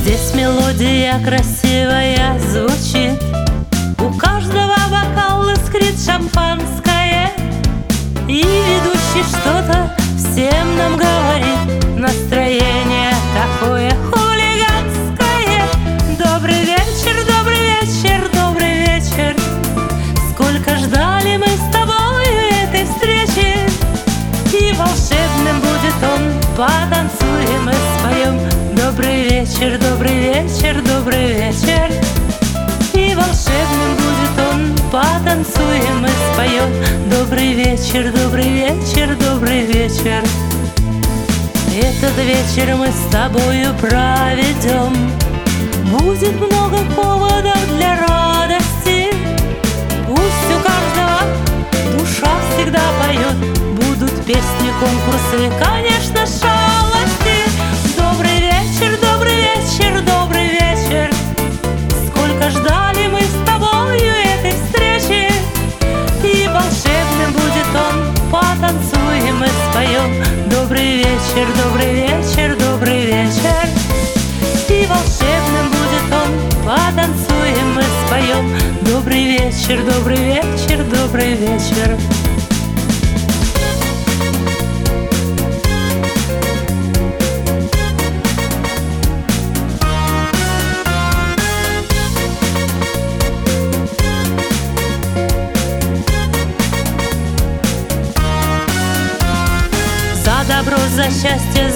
Здесь мелодия красивая звучит, у каждого бокал искрит шампанское, и ведущий что-то всем нам говорит. Настроение такое хулиганское. Добрый вечер, добрый вечер, добрый вечер. Сколько ждали мы с тобой этой встречи, и волшебным будет он. Потанцуем и споем. Добрый вечер, добрый вечер, добрый вечер. И волшебным будет он. Потанцуем и споем. Добрый вечер, добрый вечер, добрый вечер. Этот вечер мы с тобою проведем. Будет много поводов для радости. Пусть у каждого душа всегда поет. Будут песни, конкурсы, конечно, шалости. Добрый вечер, добрый вечер, добрый вечер. Сколько ждали мы с тобою этой встречи, и волшебным будет он. Потанцуем и споем. Добрый вечер, добрый вечер, добрый вечер. И волшебным будет он. Потанцуем и споем. Добрый вечер, добрый вечер, добрый вечер. За добро, за счастье,